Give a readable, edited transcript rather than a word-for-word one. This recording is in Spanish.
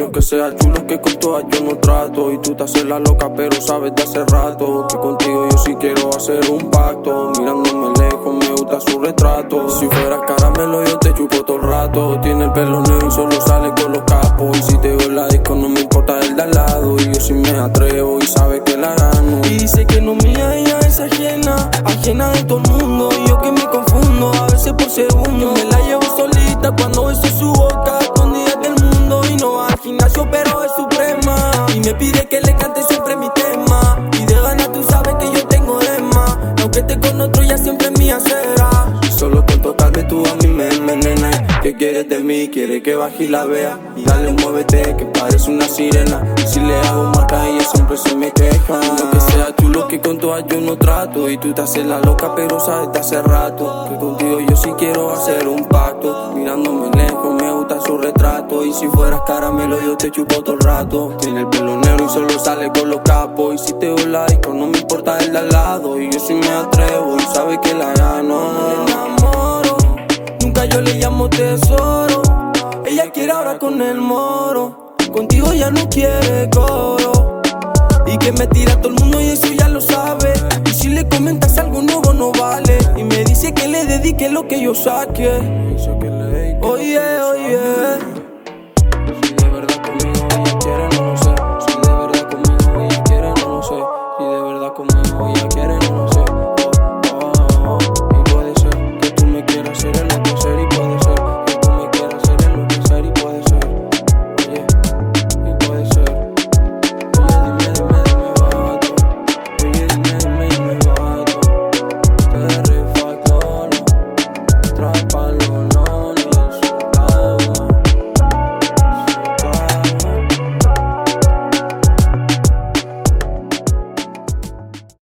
Lo que sea chulo que con todas yo no trato. Y tú te haces la loca pero sabes de hace rato que contigo yo sí quiero hacer un pacto. Mirándome lejos me gusta su retrato. Si fueras caramelo yo te chupo todo el rato. Tiene el pelo negro y solo sale con los capos. Y si te veo en la disco no me importa el de al lado. Y yo sí me atrevo y sabe que la gano. Y dice que no mía, ella es ajena, ajena de todo el mundo. Y yo que me confundo a veces por segundo. Me la llevo solita cuando beso su boca, escondida del mundo. Y no va al gimnasio pero es suprema. Y me pide que le cante siempre mi tema. Y de ganas tú sabes que yo tengo de más. Aunque esté con otro ya siempre mía será. Solo con tocarte tú a mí me envenena. ¿Qué quieres de mí? Quiere que baje y la vea. Y dale muévete que parece una sirena. Y si le hago marca ella siempre se me queja. Lo que sea chulo que con todas yo no trato. Y tú te haces la loca pero sabes de hace rato que contigo yo sí quiero hacer un pacto. Mirándome lejos me gusta su retrato. Y si fueras caramelo yo te chupo todo el rato. Tiene el pelo negro y solo sale con los capos. Y si te veo en la disco no me importa el de al lado. Y yo sí me atrevo y sabe que la gano. Me enamoro, nunca yo le llamo tesoro. Ella quiere ahora con el moro. Contigo ya no quiere coro. Y que me tira todo el mundo y eso ya lo sabe. Y si le comentas algo nuevo no vale. Y me dice que le dedique lo que yo saque. Oye, oye.